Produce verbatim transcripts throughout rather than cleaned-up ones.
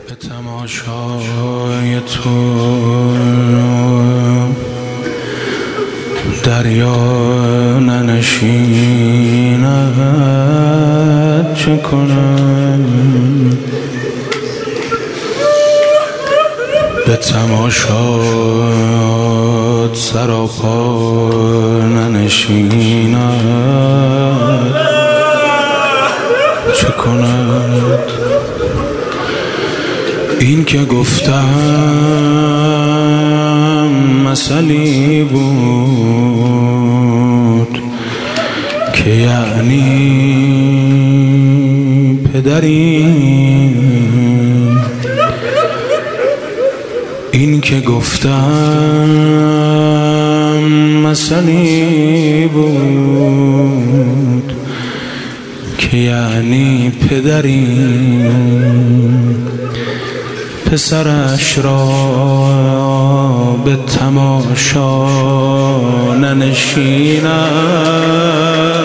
به تماشای تو دریا ننشیند چه کنم؟ به تماشات سراپا ننشیند چه کند؟ این که گفتم مثلی بود که یعنی پدری، این که گفتم مثلی بود که یعنی پدری، پسرش را به تماشا ننشیند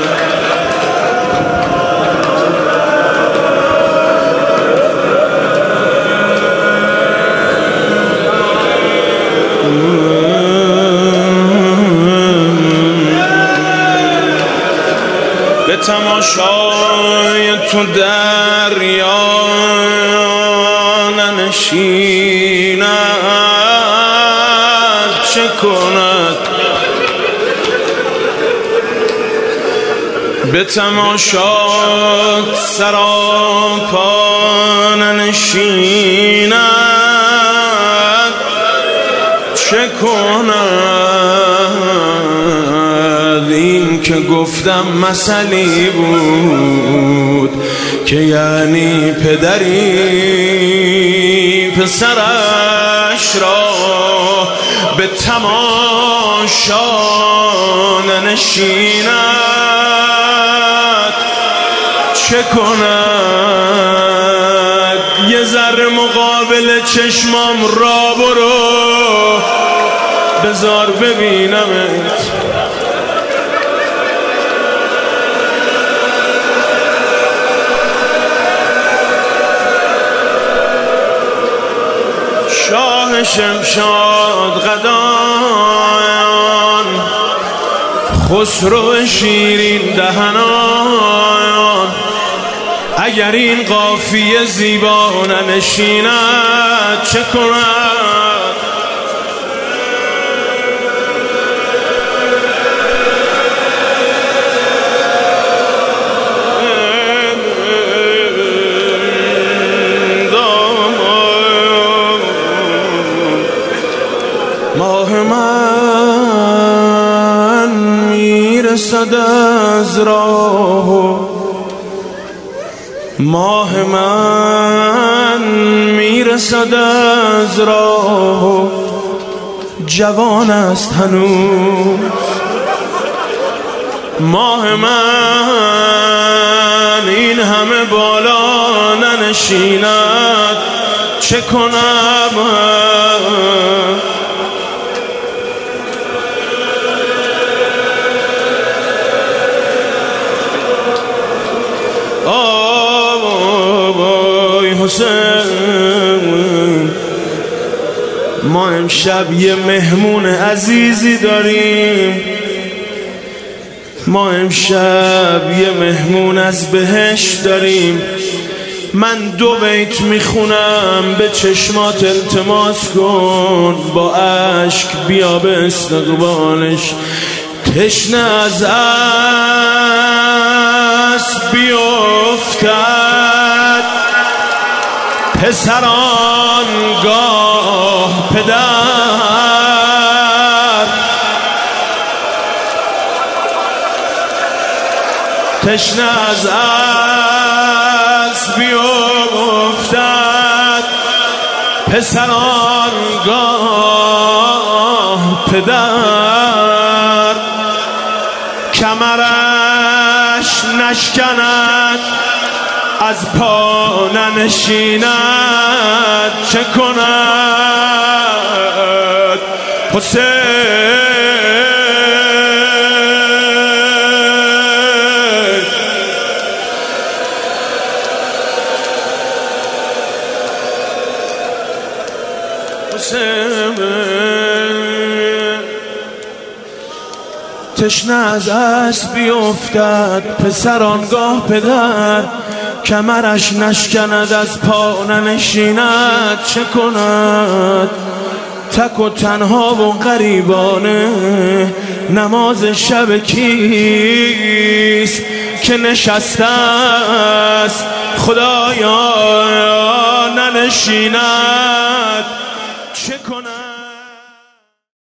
به تماشای تو دریا ننشیند چه کند؟ به تماشات سراپا ننشیند چه کند؟ این که گفتم مثلی بود که یعنی پدری، پسرش را به تماشا ننشیند چه کند؟ یه ذره مقابل چشمام را برو بذار ببینمت، شاه شمشاد قدان، خسرو شیرین دهنان، اگر این قافیه زیبا ننشیند چه کند؟ ماه من میرسد از راه، ماه من میرسد از راه، جوان است هنوز ماه من، این همه بالا ننشیند چه کنم؟ حسین، ما امشب یه مهمون عزیزی داریم، ما امشب یه مهمون از بهشت داریم. من دو بیت میخونم، به چشمات التماس کن، با اشک بیا به استقبالش. تشنه از اسب بیفتد پسران گاه پدر، تشنه از اسب بیفتد پسران گاه پدر، کمرش نشکند از پا ننشیند چه کند؟ حسین، حسین تشنه از اسب بیفتد پسر آنگاه پدر کمرش نشکند از پا ننشیند چه کند تک و تنها و غریبانه نماز شب کیست که نشسته است خدایا ننشیند